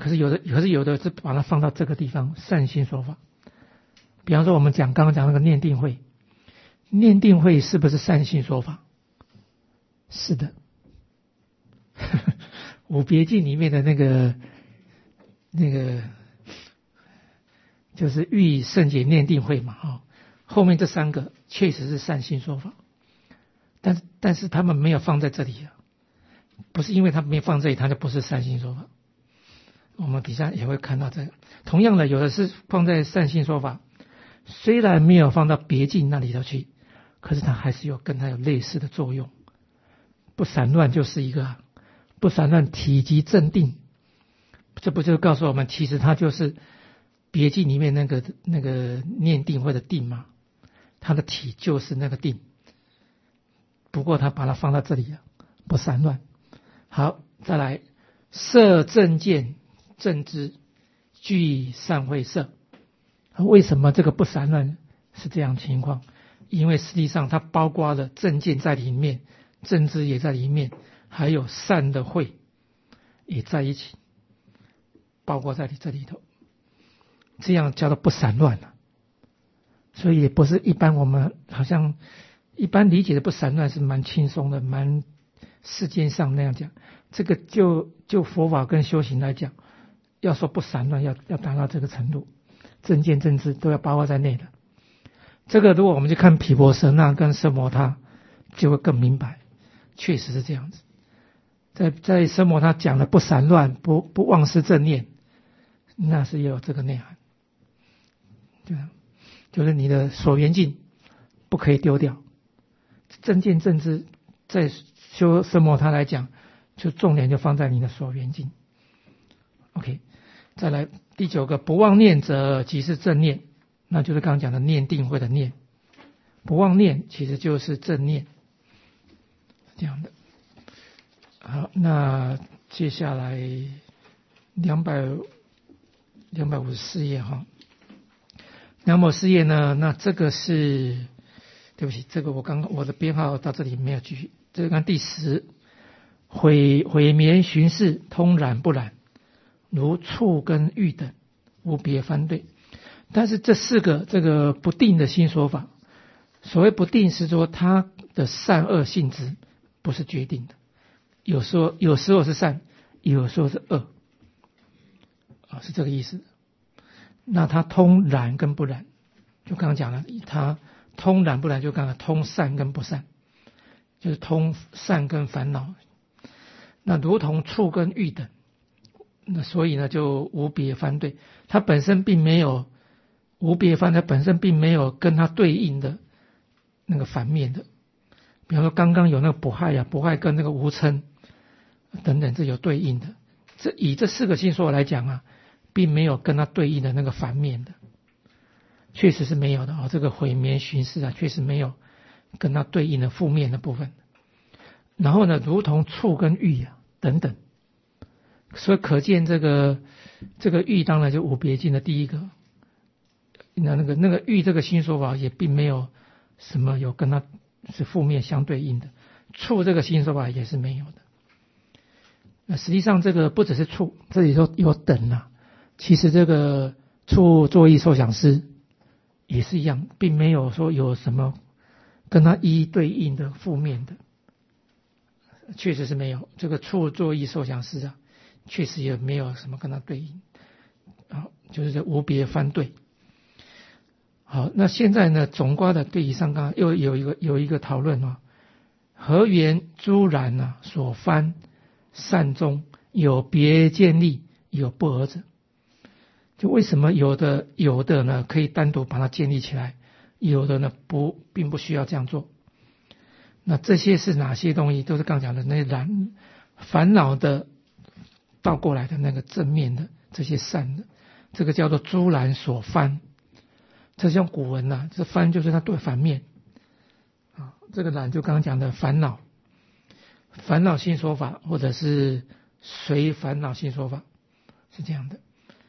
可是有的是把它放到这个地方善心说法。比方说我们刚刚讲那个念定慧，念定慧是不是善心说法？是的。五别境里面的那个就是欲圣解念定慧嘛，后面这三个确实是善心说法，但是他们没有放在这里啊，不是因为他没放这里，他就不是善心说法。我们底下也会看到这个，同样的，有的是放在善心说法，虽然没有放到别境那里头去，可是它还是跟它有类似的作用。不散乱就是一个不散乱体即正定，这不就告诉我们，其实它就是别境里面那个念定或者定嘛，它的体就是那个定，不过它把它放到这里了，不散乱。好，再来色正见正知具善慧色。为什么这个不散乱是这样情况？因为实际上它包括了正见在里面，正知也在里面，还有善的慧也在一起，包括在这里头，这样叫做不散乱了。所以也不是一般我们好像一般理解的不散乱是蛮轻松的，蛮世间上那样讲。这个就佛法跟修行来讲，要说不散乱，要达到这个程度，正见正知都要包括在内的。这个如果我们去看毗婆舍那跟奢摩他，就会更明白，确实是这样子。在奢摩他讲的不散乱，不忘失正念，那是也有这个内涵。对啊，就是你的所缘境不可以丢掉。正见正知在修奢摩他来讲，就重点就放在你的所缘境。OK， 再来第9个，不妄念者即是正念，那就是刚刚讲的念定慧的念。不妄念其实就是正念，这样的。好，那接下来254页哈。254页呢，那这个是对不起，这个我的编号到这里没有继续。这个看第10，毁眠寻视通染不染，如触跟欲等，无别翻对。但是这4个这个不定的新说法，所谓不定是说它的善恶性质不是决定的，有时候是善，有时候是恶，是这个意思。那它通染跟不染，就刚刚讲了，它通染不染就刚刚通善跟不善，就是通善跟烦恼。那如同触跟欲等，那所以呢就无别翻对，它本身并没有无别翻，它本身并没有跟它对应的那个反面的。比方说刚刚有那个不害啊，不害跟那个无嗔等等，这有对应的。以这4个心说来讲啊，并没有跟它对应的那个反面的，确实是没有的啊。这个毁眠寻视啊，确实没有跟它对应的负面的部分。然后呢，如同触跟欲啊等等，所以可见这个欲当然就无别境的第一个。那个欲这个新说法也并没有什么有跟它是负面相对应的，触这个新说法也是没有的。那实际上这个不只是触，这里头有等啊。其实这个触作意受想思也是一样，并没有说有什么跟它一一对应的负面的，确实是没有。这个触作意受想思啊，确实也没有什么跟它对应，就是这无别翻对。好，那现在呢，总括的对以上刚刚又有一个讨论啊，何缘诸然啊所翻善中有别见立，有不讹者。就为什么有的呢可以单独把它建立起来，有的呢并不需要这样做。那这些是哪些东西？都是刚讲的那些烦恼的倒过来的那个正面的这些善的，这个叫做诸然所翻。这像古文啊，这翻就是它对反面啊。这个染就刚刚讲的烦恼性说法，或者是随烦恼性说法，是这样的。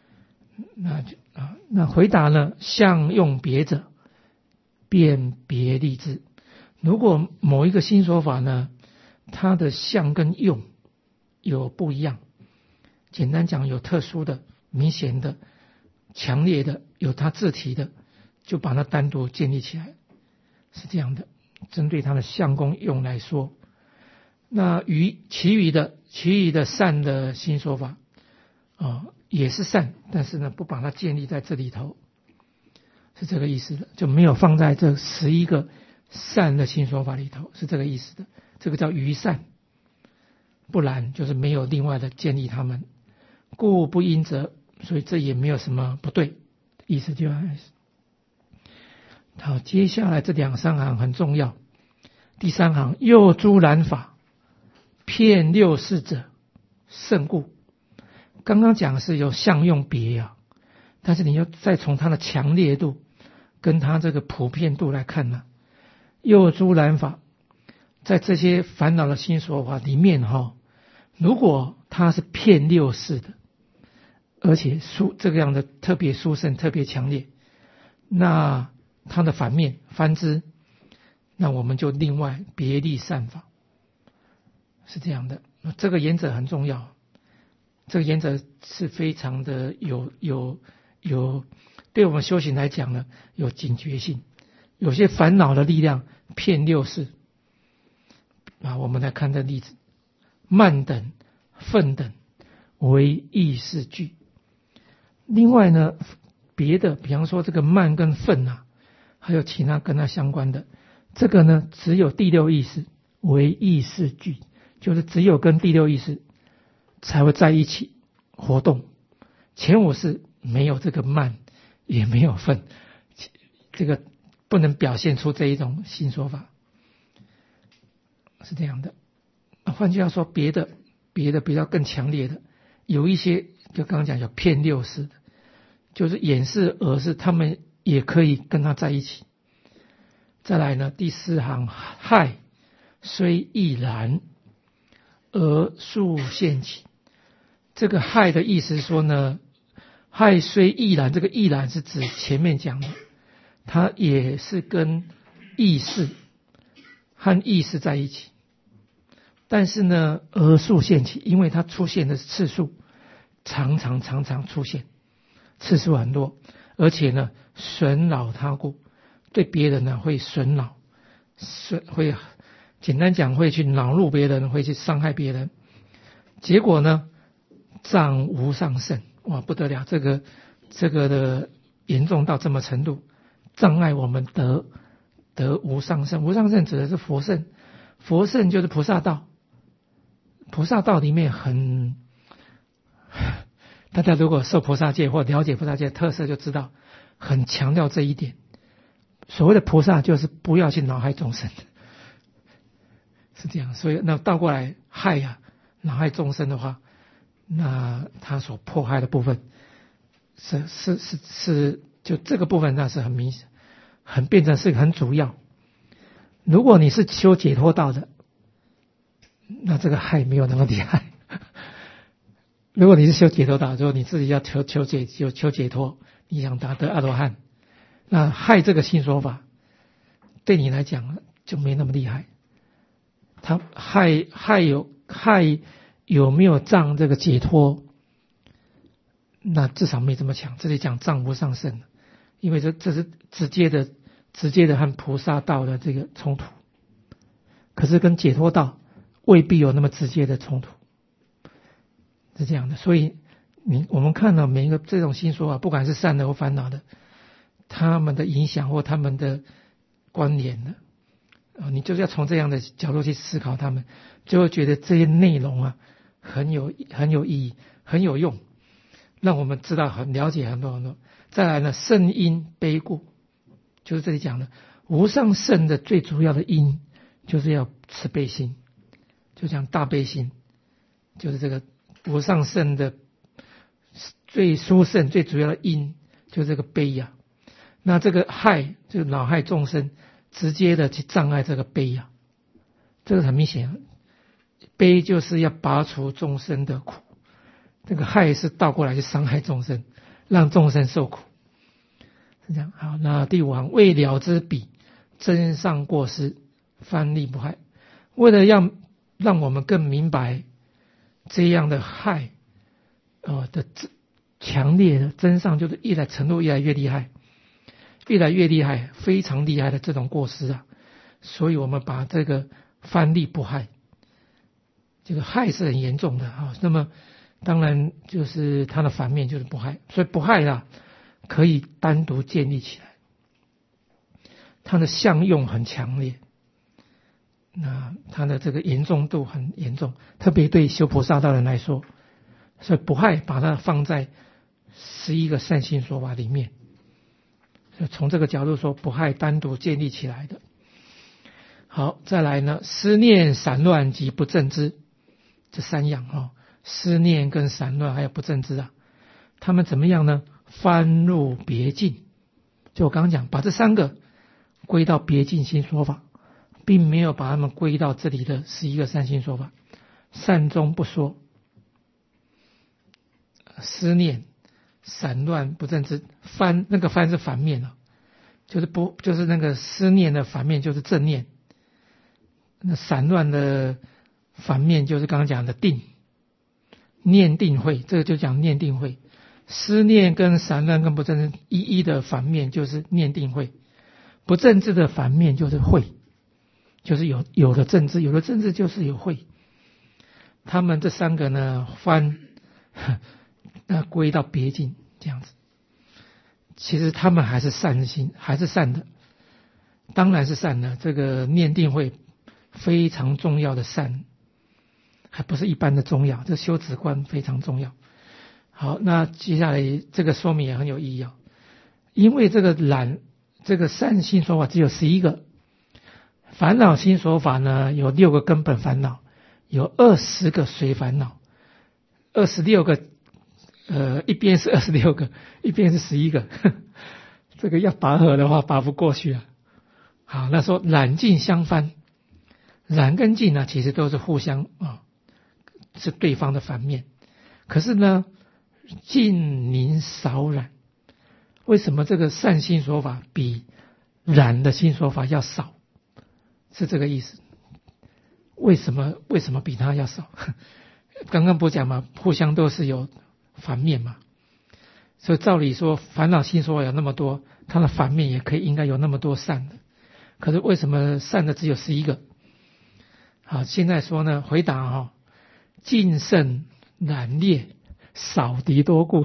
那回答呢？相用别者，辨别立之。如果某一个新说法呢，它的相跟用有不一样， 简单讲，有特殊的、明显的、强烈的、有它字体的，就把它单独建立起来，是这样的。针对它的相功用来说，那其余的善的新说法也是善，但是呢不把它建立在这里头，是这个意思的，就没有放在这11个善的新说法里头，是这个意思的。这个叫余善，不然就是没有另外的建立他们，故不应则，所以这也没有什么不对，意思就好。接下来这2、3行很重要。第3行，又诸染法，骗六世者，甚故。刚刚讲的是有相用别但是你要再从它的强烈度跟它这个普遍度来看呢，又诸染法，在这些烦恼的新说法里面如果它是骗六世的，而且这个样的特别殊胜、特别强烈，那它的反面翻之，那我们就另外别立善法，是这样的。这个原则很重要，这个原则是非常的有对我们修行来讲呢，有警觉性。有些烦恼的力量骗六世我们来看这例子，慢等、愤等为意识具。另外呢，别的比方说这个慢跟愤还有其他跟它相关的，这个呢只有第六意识为意识具，就是只有跟第六意识才会在一起活动，前5识没有这个慢也没有愤，这个不能表现出这一种新说法，是这样的。换句话说，别的比较更强烈的，有一些就刚刚讲有骗六识的，就是眼识、耳识，他们也可以跟他在一起。再来呢，第4行，害虽亦然，而数现起。这个害的意思是说呢，害虽亦然，这个亦然是指前面讲的，它也是跟意识和意识在一起，但是呢而数现起，因为它出现的次数常常出现，次数很多，而且呢损扰他故，对别人呢会损扰，会简单讲会去恼怒别人，会去伤害别人，结果呢障无上胜。哇，不得了，这个的严重到这么程度，障碍我们得无上胜。无上胜指的是佛圣，佛圣就是菩萨道，菩萨道里面大家如果受菩萨戒或了解菩萨戒特色就知道，很强调这一点。所谓的菩萨就是不要去恼害众生，是这样。所以那倒过来害恼害众生的话，那他所迫害的部分是就这个部分那是很明显，变成是很主要。如果你是修解脱道的，那这个害没有那么厉害。如果你是修解脱道，如果你自己要求解脱，你想达得阿罗汉，那害这个新说法对你来讲就没那么厉害。他害有没有障这个解脱，那至少没这么强。这里讲障无上胜，因为这是直接的和菩萨道的这个冲突，可是跟解脱道未必有那么直接的冲突，是这样的。所以我们看到每一个这种新说法，不管是善的或烦恼的，他们的影响或他们的关联的你就是要从这样的角度去思考他们，就会觉得这些内容很有意义，很有用，让我们知道很了解很多。再来呢，圣因悲故，就是这里讲的无上圣的最主要的因就是要慈悲心，就讲大悲心，就是这个无上圣的最殊胜最主要的因就是这个悲那这个害就是恼害众生，直接的去障碍这个悲这个很明显，悲就是要拔除众生的苦，这个害是倒过来去伤害众生，让众生受苦，是这样。好，那第5行，为了之彼真上过失，翻利不害。为了让我们更明白这样的害的强烈的真上，就是程度越来越厉害，越来越厉害，非常厉害的这种过失啊。所以我们把这个翻立不害，这个害是很严重的啊。那么当然就是它的反面就是不害，所以不害啊可以单独建立起来，它的相用很强烈，那它的这个严重度很严重，特别对修菩萨道人来说，所以不害把它放在11个善心说法里面，所以从这个角度说，不害单独建立起来的。好，再来呢，思念散乱及不正知，这3样思念跟散乱还有不正知啊，他们怎么样呢？翻入别境，就我刚刚讲，把这3个归到别境心说法，并没有把他们归到这里的11个善心说法，善终不说。思念、散乱、不正知，那个翻是反面了，就是那个思念的反面就是正念。那散乱的反面就是刚刚讲的定，念定慧，这个就讲念定慧。思念跟散乱跟不正知一的反面就是念定慧，不正知的反面就是慧，就是有的正知，有的正知就是有慧。他们这3个呢归到别境这样子，其实他们还是善心，还是善的，当然是善的。这个念定慧非常重要的善，还不是一般的重要，这修止观非常重要。好，那接下来这个说明也很有意义啊，因为这个善心说法只有11个，烦恼心说法呢有6个根本烦恼，有20个随烦恼，26个一边是26个，一边是11个，这个要拔河的话拔不过去啊。好，那说染净相翻，染跟净呢其实都是互相是对方的反面，可是呢净宁少染，为什么这个善心说法比染的心说法要少？是这个意思。为什么比它要少？刚刚不讲嘛，互相都是有反面嘛，所以照理说烦恼心说法有那么多，它的反面也应该有那么多善的，可是为什么善的只有11个？好，现在说呢，回答净胜染劣，少敌多故，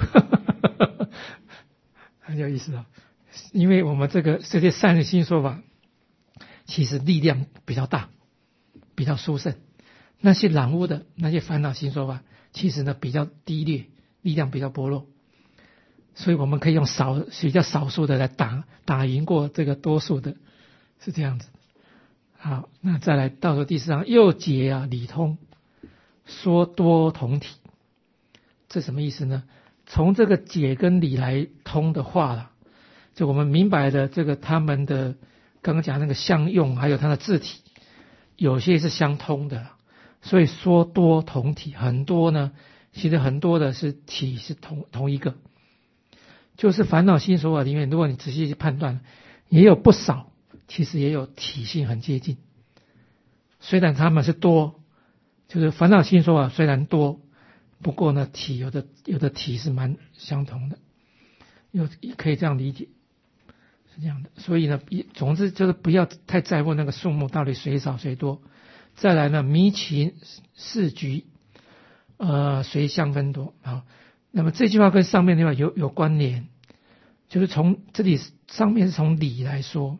很有意思啊。因为我们这些善心说法，其实力量比较大，比较殊胜。那些染污的那些烦恼心说法，其实呢比较低劣，力量比较薄弱。所以我们可以用比较少数的来打赢过这个多数的，是这样子。好，那再来到了第4章，又解理通，说多同体，这什么意思呢？从这个解跟理来通的话了，就我们明白的这个他们的刚刚讲那个相用，还有它的字体，有些是相通的，所以说多同体，很多呢，其实很多的是体是同一个，就是烦恼心说法里面，如果你仔细去判断，也有不少，其实也有体性很接近。虽然他们是多，就是烦恼心说法虽然多，不过呢体有的体是蛮相同的，也可以这样理解，是这样的。所以呢，总之就是不要太在乎那个数目到底谁少谁多。再来呢，迷情四局，随相分多。好，那么这句话跟上面那句话有关联，就是从这里上面是从理来说，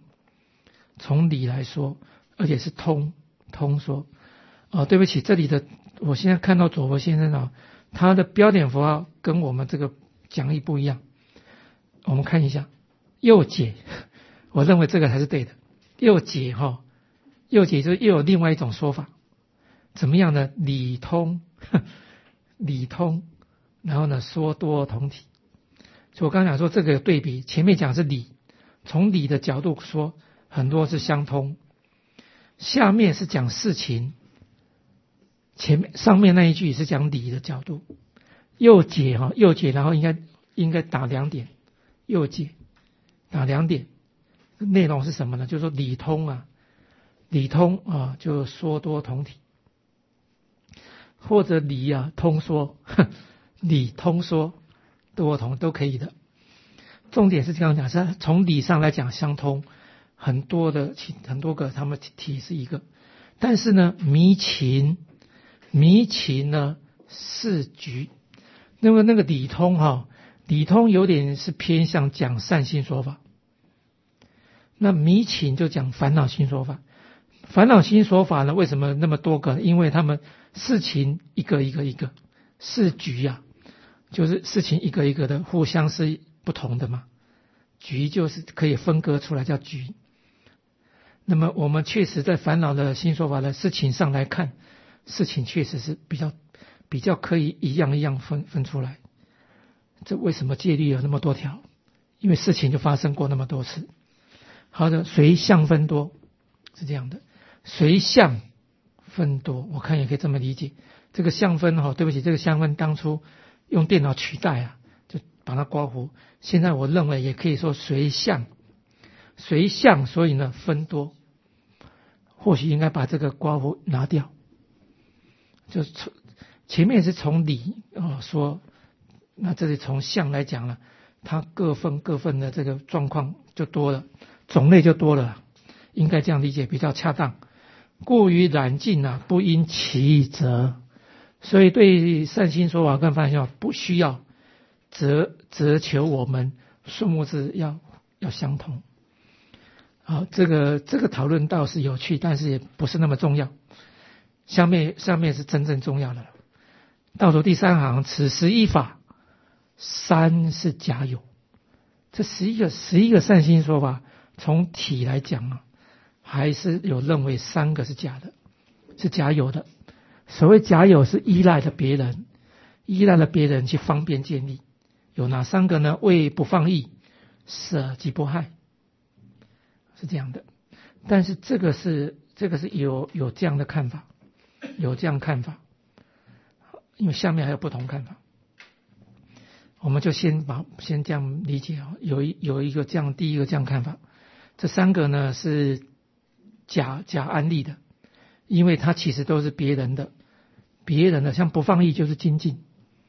而且是通说。对不起，这里的我现在看到佐佛先生他的标点符号跟我们这个讲义不一样。我们看一下又解，我认为这个才是对的。又解就是又有另外一种说法，怎么样呢？理通，然后呢说多同体。所以我刚才讲说这个有对比，前面讲是理，从理的角度说很多是相通，下面是讲事情，上面那一句是讲理的角度。又解，然后应该打2点，又解打2点，内容是什么呢？就是说理通就说多同体，或者理通说， 理通说多同都可以的。重点是这样讲，是从理上来讲相通，很多个他们体是一个，但是呢迷情呢是局。那么那个理通理通有点是偏向讲善心说法，那迷情就讲烦恼心说法。烦恼心说法呢，为什么那么多个？因为他们事情一个一个是局啊，就是事情一个一个的互相是不同的嘛，局就是可以分割出来叫局。那么我们确实在烦恼的心说法的事情上来看，事情确实是比较可以一样一样分出来。这为什么戒律有那么多条？因为事情就发生过那么多次。好的，随相分多是这样的，随相分多，我看也可以这么理解。这个相分对不起，这个相分当初用电脑取代啊，就把它刮胡。现在我认为也可以说随相，所以呢分多，或许应该把这个刮胡拿掉。就是前面是从理说，那这里从相来讲了，它各分的这个状况就多了，种类就多了，应该这样理解比较恰当。故于染净不因其责，所以对善心说法跟烦恼心说法不需要责求我们数目字要相同。好，这个讨论倒是有趣，但是也不是那么重要。下面是真正重要的了。倒数第三行，此11法3是假有。这11个善心说法，从体来讲还是有认为3个是假的，是假有的。所谓假有是依赖了别人去方便建立。有哪3个呢？为不放逸，舍即不害，是这样的。但是这个是有这样的看法，有这样看法，因为下面还有不同看法。我们就先这样理解有一个这样，第一个这样看法。这3个呢是假安立的，因为它其实都是别人的，像不放逸就是精进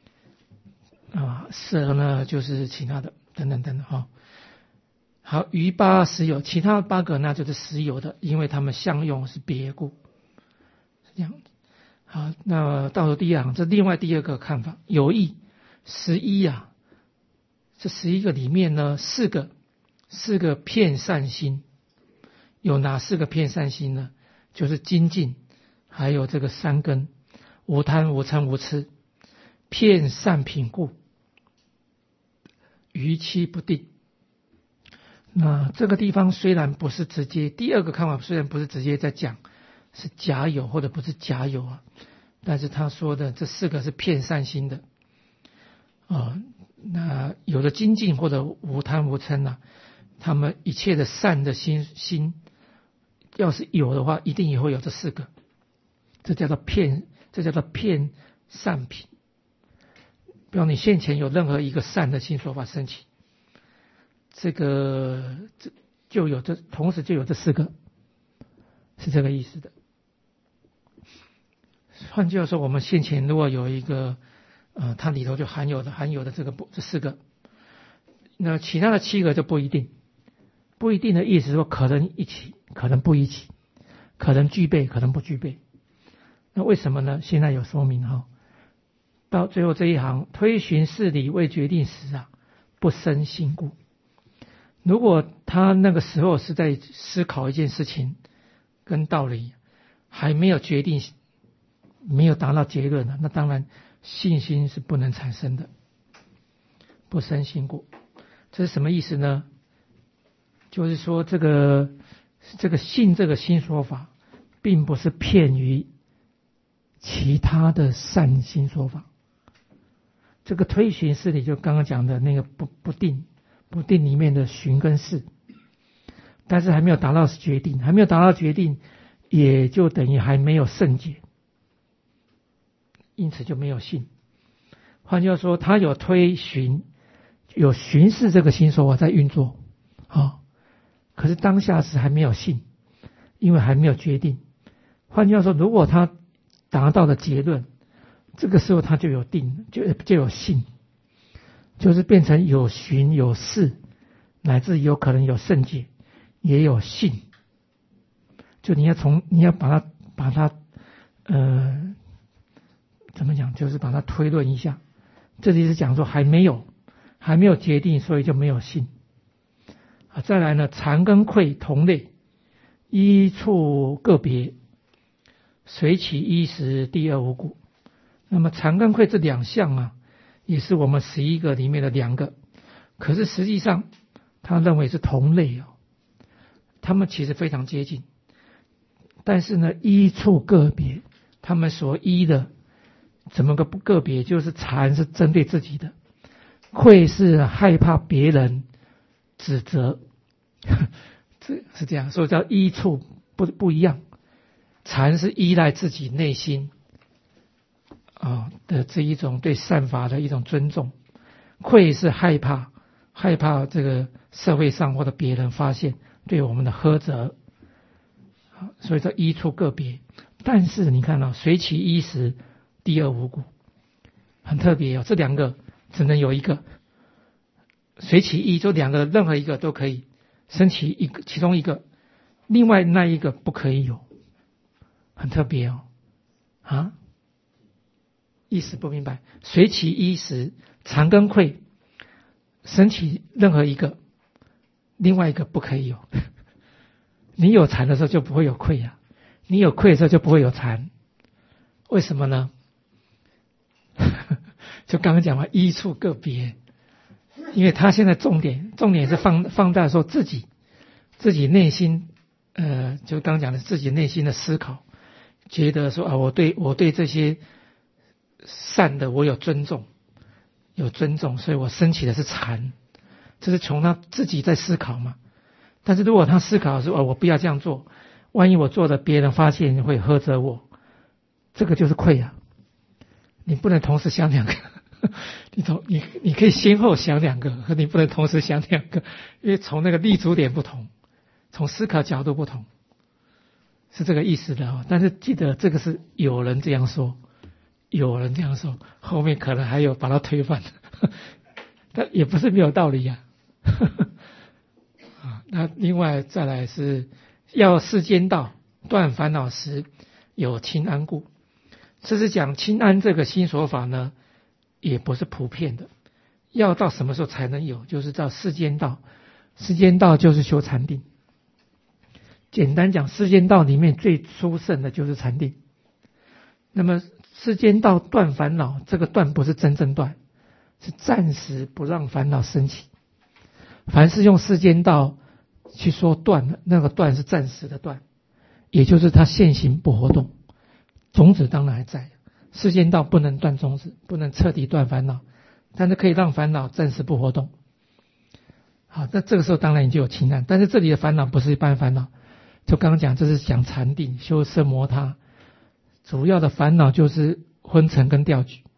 舍呢就是其他的等等好，余8实有，其他8个那就是实有的，因为他们相用是别故，是这样的。好，那到了第2行，这另外第2个看法，有意11这11个里面呢4个遍善心。有哪4个遍善心呢？就是精进，还有这个3根，无贪无嗔无痴，遍善品故，于期不定。那这个地方虽然不是直接，第2个看法虽然不是直接在讲是假有或者不是假有但是他说的这4个是遍善心的那有的精进或者无贪无嗔他们一切的善的心要是有的话，一定也会有这4个，这叫做遍善品。比如你现前有任何一个善的心说法升起，这就有同时就有这4个，是这个意思的。换句话说，我们现前如果有一个它里头就含有的这4个，那其他的7个就不一定。不一定的意思说可能一起，可能不一起，可能具备，可能不具备。那为什么呢？现在有说明到最后这一行，推寻事理未决定时不生信故。如果他那个时候是在思考一件事情跟道理，还没有决定，没有达到结论那当然信心是不能产生的，不生信故。这是什么意思呢？就是说这个信这个新说法，并不是偏于其他的善心说法。这个推寻事理就刚刚讲的那个不定里面的寻跟事，但是还没有达到决定，也就等于还没有圣解，因此就没有信。换句话说，他有推寻，有寻视这个新说法在运作可是当下是还没有信，因为还没有决定。换句话说，如果他达到的结论这个时候他就有定，就有信，就是变成有寻有事，乃至有可能有圣解，也有信。就你要把它怎么讲？就是把它推论一下。这里是讲说还没有决定，所以就没有信。再来呢，惭跟愧同类，一处个别，随其一时，第二无故。那么惭跟愧这两项啊，也是我们11个里面的2个，可是实际上他认为是同类他们其实非常接近，但是呢，一处个别，他们所依的怎么个不个别？就是惭是针对自己的，愧是害怕别人指责，这是这样，所以叫依处不一样。惭是依赖自己内心的这一种对善法的一种尊重，愧是害怕这个社会上或者别人发现对我们的苛责，所以叫依处个别。但是你看随其一时，第二无故，很特别这2个只能有一个，随其一，就2个任何一个都可以升起其中一个，另外那一个不可以有，很特别意思不明白。随其一时，惭跟愧升起任何一个，另外一个不可以有。你有惭的时候就不会有愧你有愧的时候就不会有惭，为什么呢？就刚刚讲了，依处个别，因为他现在重点是放大说自己内心，就刚刚讲的自己内心的思考，觉得说我对这些善的我有尊重，所以我升起的是惭，这是从他自己在思考嘛。但是如果他思考说我不要这样做，万一我做的别人发现会呵责我，这个就是愧你不能同时想2个，你可以先后想2个，可你不能同时想2个，因为从那个立足点不同，从思考角度不同，是这个意思的但是记得这个是有人这样说，后面可能还有把它推翻但也不是没有道理那另外再来是要世间道，断烦恼时有轻安故。这是讲轻安这个心所法呢，也不是普遍的，要到什么时候才能有？就是到世间道，世间道就是修禅定。简单讲，世间道里面最殊胜的就是禅定。那么世间道断烦恼，这个断不是真正断，是暂时不让烦恼升起。凡是用世间道去说断的，那个断是暂时的断，也就是它现行不活动，种子当然还在。世间道不能断种子，不能彻底断烦恼，但是可以让烦恼暂时不活动。好，那这个时候当然你就有轻安，但是这里的烦恼不是一般烦恼，就刚刚讲这是讲禅定修奢摩他，主要的烦恼就是昏沉跟掉举。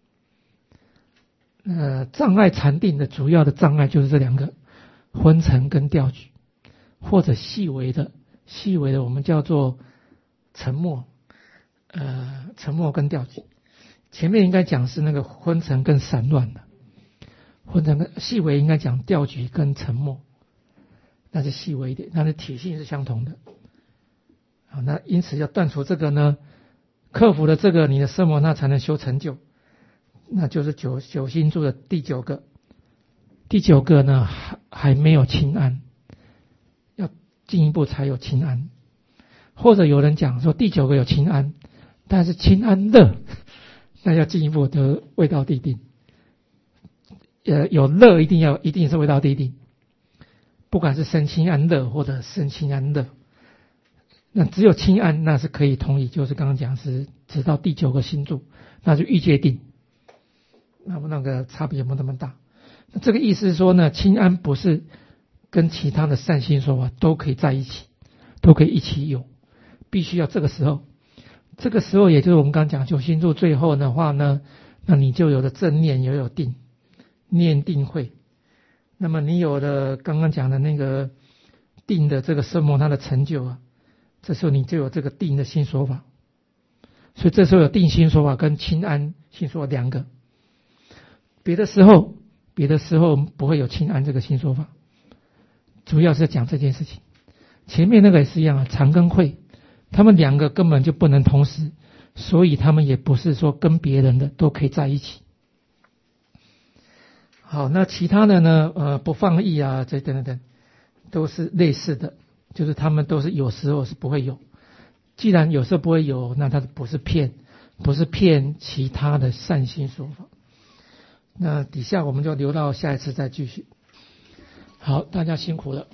障碍禅定的主要的障碍就是这2个，昏沉跟掉举，或者细微的我们叫做沉默，沉默跟掉举。前面应该讲是那个昏沉跟散乱的，昏沉跟细微应该讲掉举跟沉默，那是细微一点，但是体性是相同的。好，那因此要断除这个呢，克服了这个，你的奢摩那才能修成就。那就是九心住的第9个，第9个呢还没有轻安，要进一步才有轻安。或者有人讲说第9个有轻安，但是轻安乐，那要进一步得味道地定。有乐一定是味道地定，不管是生轻安乐或者生轻安乐，那只有轻安那是可以同意，就是刚刚讲是直到第9个心住，那就欲界定。那么那个差别有没有那么大？那这个意思是说呢，轻安不是跟其他的善心说法都可以在一起，都可以一起有，必须要这个时候也就是我们刚刚讲9心住最后的话呢，那你就有了正念，也有定，念定慧。那么你有了刚刚讲的那个定的这个奢摩他的成就这时候你就有这个定的心说法。 所以这时候有定心说法跟清安心说法两个。别的时候不会有清安这个心说法，主要是讲这件事情。前面那个也是一样啊，常跟会，他们两个根本就不能同时，所以他们也不是说跟别人的都可以在一起。好，那其他的呢？不放逸啊，这等等等，都是类似的，就是他们都是有时候是不会有。既然有时候不会有，那他不是骗其他的善心说法。那底下我们就留到下一次再继续。好，大家辛苦了。